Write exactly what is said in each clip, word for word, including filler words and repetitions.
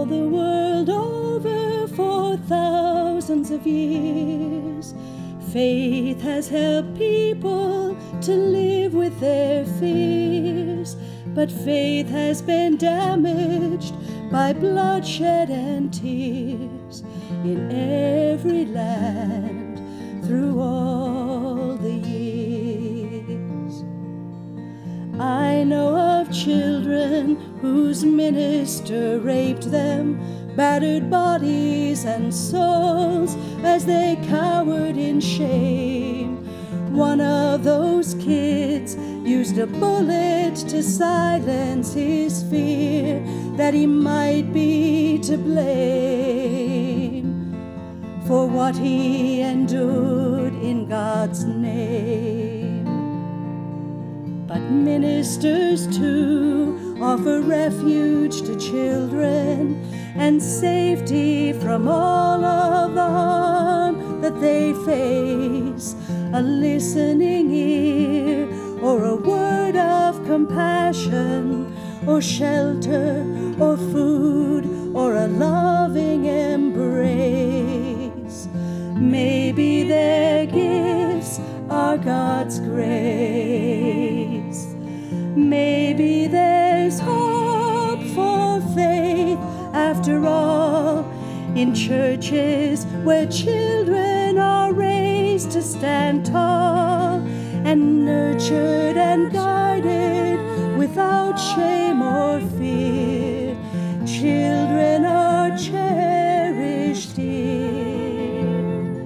all the world over for thousands of years. Faith has helped people to live with their fears, but faith has been damaged by bloodshed and tears in every land through all the years. I know of children whose minister raped them, battered bodies and souls as they cowered in shame. One of those kids used a bullet to silence his fear that he might be to blame for what he endured in God's name. But ministers too offer refuge to children and safety from all of the harm that they face. A listening ear, or a word of compassion, or shelter, or food, or a loving embrace. Maybe their gifts are God's grace. Maybe there's hope for faith after all, in churches where children are raised to stand tall and nurtured and guided without shame or fear. Children are cherished here.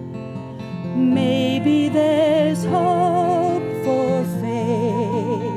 Maybe there's hope for faith.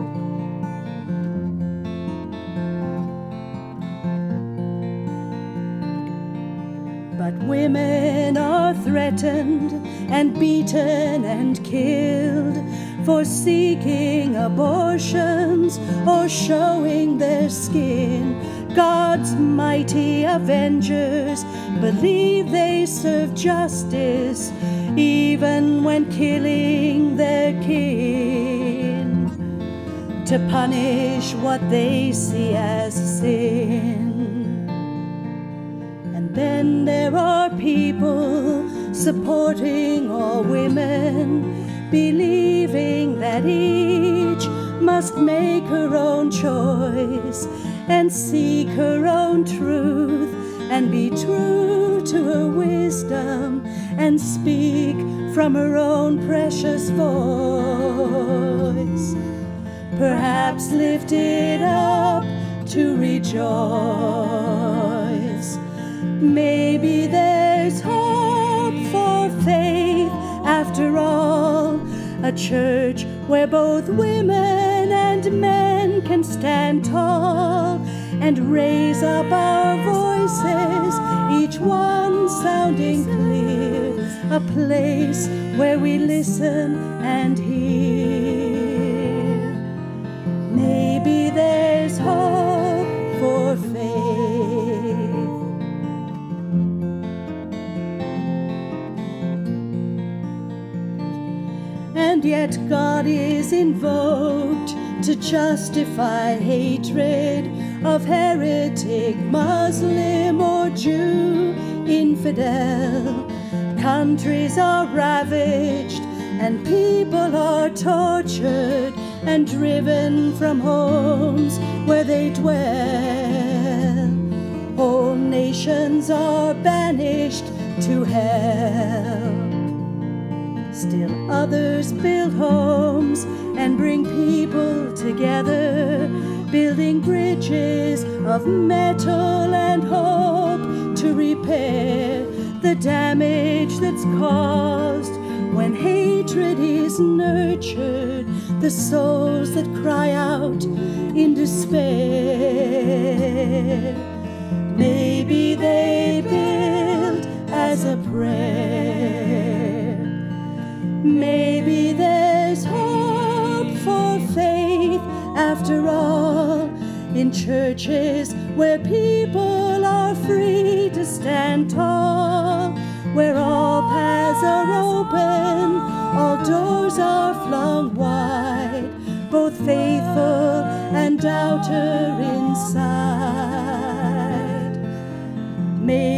But women are threatened and beaten and killed for seeking abortions or showing their skin. God's mighty avengers believe they serve justice even when killing their kin, to punish what they see as sin. And then there are people supporting all women, believing that each must make her own choice and seek her own truth and be true to her wisdom and speak from her own precious voice, perhaps lifted up to rejoice. Maybe there's hope for faith after all, a church where both women and men can stand tall and raise up our voices, each one sounding clear, a place where we listen and hear. Maybe there's hope for faith. And yet God is invoked to justify hatred of heretic, Muslim or Jew, infidel. Countries are ravaged and people are tortured and driven from homes where they dwell. Whole nations are banished to hell. Still others build homes and bring people together, building bridges of metal and hope to repair the damage that's caused when hatred is nurtured, the souls that cry out in despair. Maybe they build as a prayer. Maybe there's hope for faith after all, in churches where people are free to stand tall, where all paths are open, all doors are flung wide, both faithful and doubter inside. May